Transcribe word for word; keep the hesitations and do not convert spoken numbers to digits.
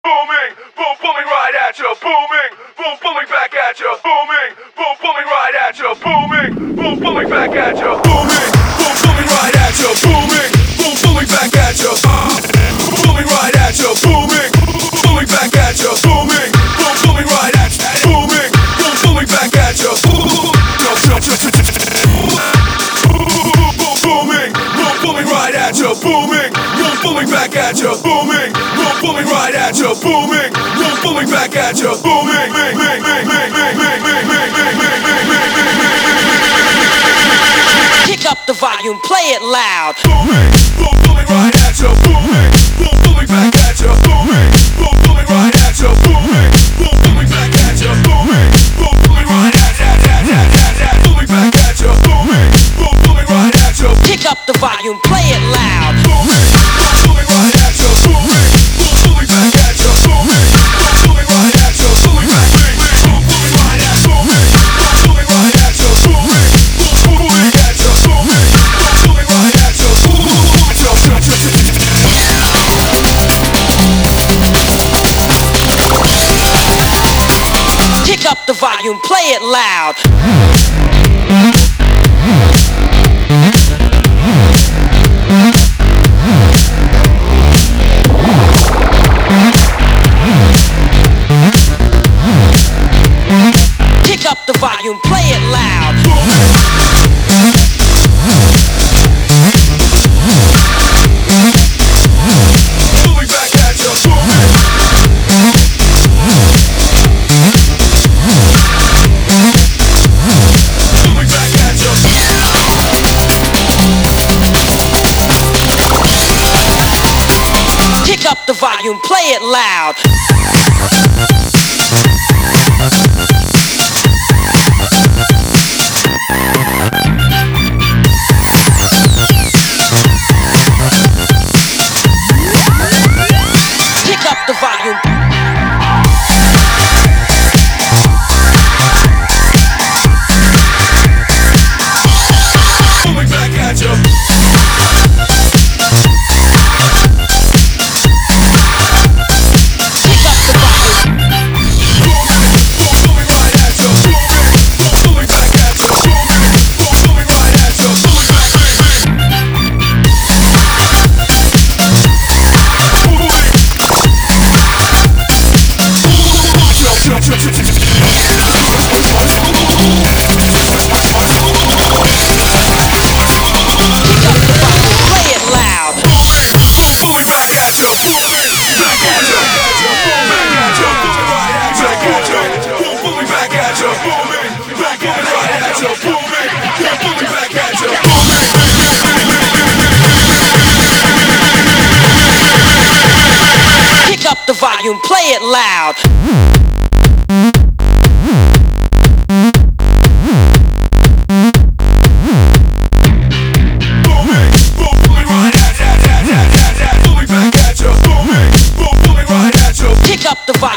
booming, boom, booming right at you, booming, boom, booming back at you, booming, boom, booming right at you, booming, boom, booming back at you, booming, boom, booming right at you, booming, boom, booming back at you, booming right at you, booming, booming back at you, booming, boom, booming right at you, booming, boom, booming back at you, booming, boom, booming right at you, booming, boom, booming back at you, booming, boom, booming right at you, booming, boom, booming back at you, booming, bang, bang, bang, bang, bang, bang, bang, bang, bang, bang, bang, bang, bang. Kick up the volume, play it loud. Booming, boom, booming right at you, booming, boom, booming back at you, booming, boom, booming right at you, booming, boom, booming back at you, booming, boom, booming right at you, booming back at you, booming, boom, booming right at you. Kick up the volume, play it loud. Booming, boom, booming right at you, booming, boom, booming back at you, booming, boom, booming right at you, booming back, boom, booming right at you, booming, boom, booming right at you, booming, boom, booming at you, booming, boom, booming right at you, booming. Kick up the volume, play it loud. Kick up the volume, play it loud. Booming back at you, booming. Booming back at you. Kick up the volume, play it loud. Kick up the volume. Booming back at you. Kick up the volume. Booming, boom, booming right at you, booming, boom, booming back at you, booming, boom, booming right at you, booming back, bang, Play it loud. booming back at you, booming, back at you, back at you, booming right at you, boom, booming back at you, booming, boom, booming right at you, booming, boom, booming back at you, booming. Kick up the volume, play it loud. Booming, boom, booming right at you, booming back at you, booming, boom, booming right at you. Kick up the volume.